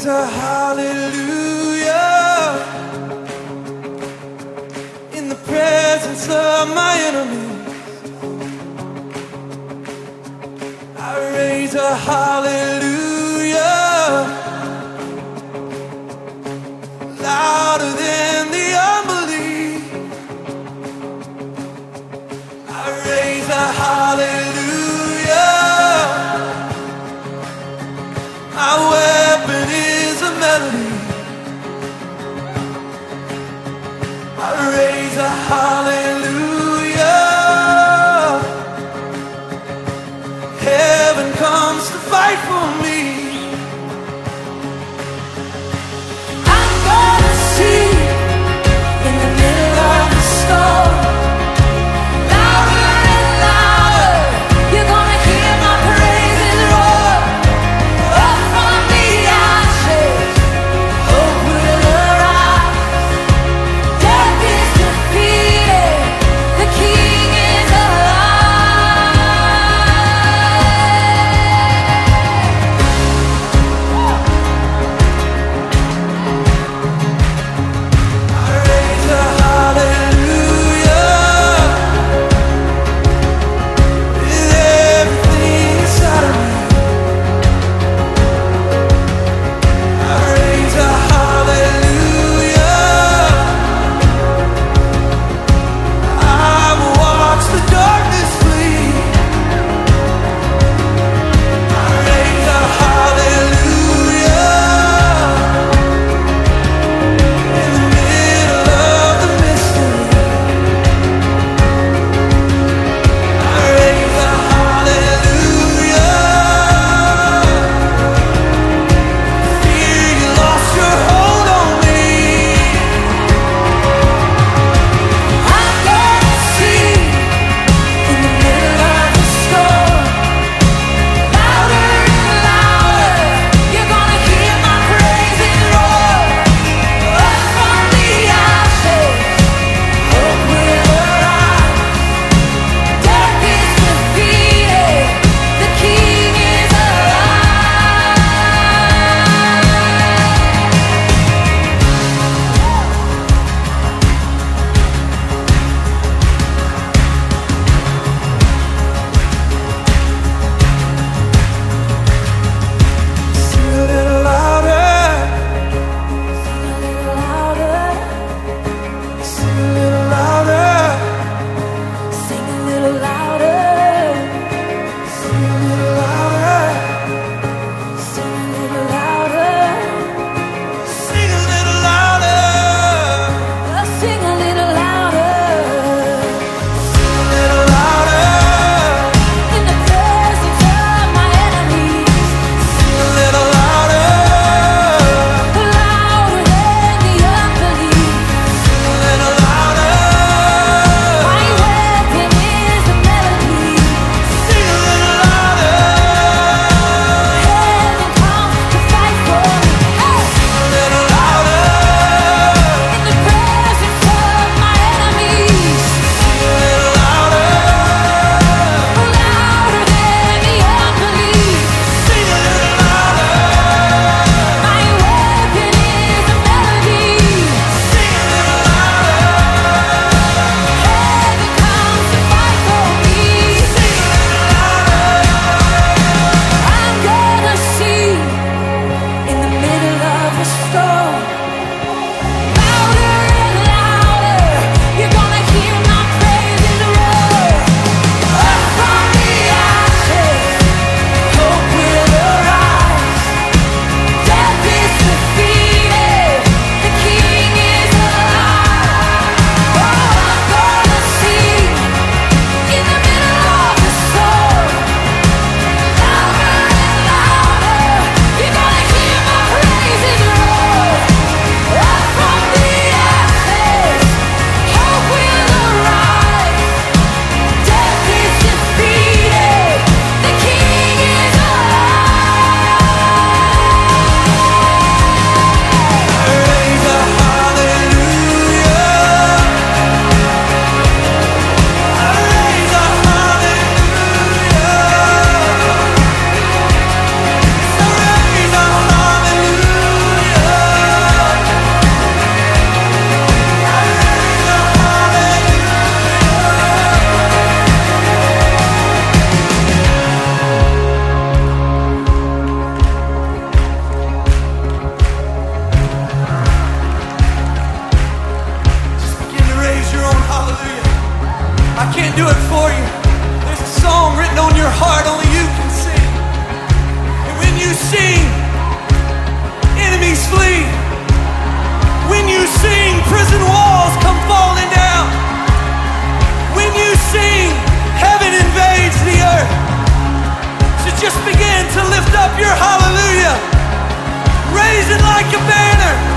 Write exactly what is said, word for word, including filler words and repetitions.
raise a hallelujah in the presence of my enemies. I raise a hallelujah louder than the unbelief. I raise a hallelujah. My weapon is a melody. I raise a hallelujah. Heaven comes to fight for me. I'm gonna see in the middle of the storm. Louder and louder, you're gonna hear my praises roar. Up from the ashes, hope will arise. Death is defeated. do it for you. There's a song written on your heart only you can sing. And when you sing, enemies flee. When you sing, prison walls come falling down. When you sing, heaven invades the earth. So just begin to lift up your hallelujah. Raise it like a banner.